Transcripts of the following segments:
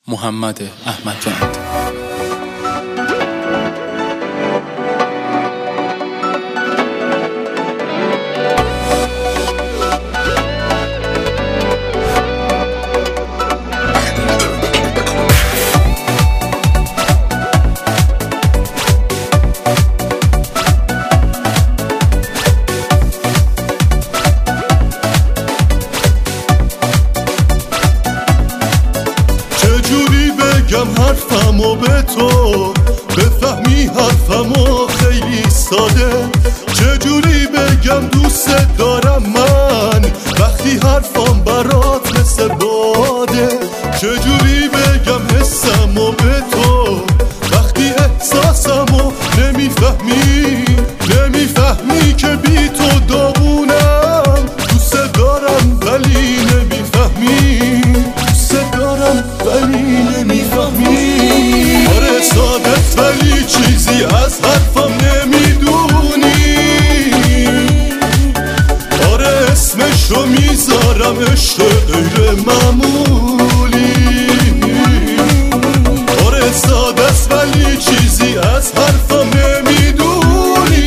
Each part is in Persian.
محمد احمدوند. حرفمو به تو بفهمی، حرفمو خیلی ساده. چجوری بگم دوست دارم من وقتی حرفم برات مثل باده؟ چجوری بگم حسمو به تو وقتی احساسمو نمیفهمی که بی تو داغونم. دوست دارم ولی نمیفهمی، دوست دارم ولی نمیفهمی. آره سادت ولی چیزی از حرفم نمیدونی. آره اسمشو میذارم عشق غیر معمولی. آره سادت ولی چیزی از حرفم نمیدونی.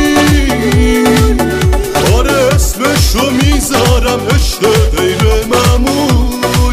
آره اسمشو میذارم عشق غیر معمولی.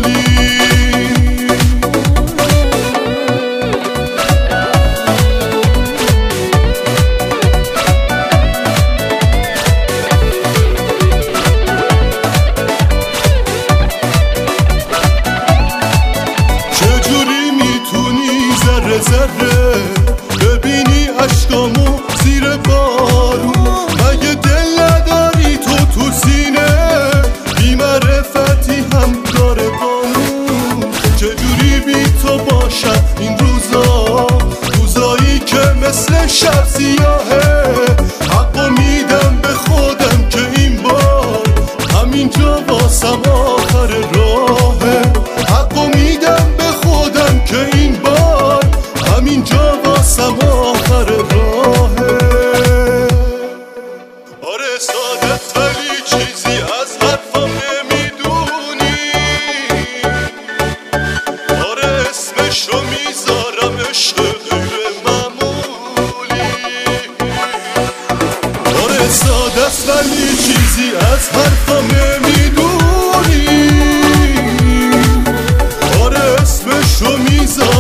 ذره ببینی اشکامو زیر بارون؟ مگه دل نداری تو سینه؟ بی معرفتی هم داره قانون. چجوری بی تو باشم این روزا، روزایی که مثل شب سیاهه؟ حقو میدم به خودم که این بار همینجا واسم آخر راهه. حقو میدم به خودم که این بار همینجا واسم آخر راهه. آره سادت ولی چیزی از حرفم نمیدونی. آره اسمشو میذارم عشق غیر معمولی. آره سادت ولی چیزی از حرفم نمیدونی. آره اسمشو میذارم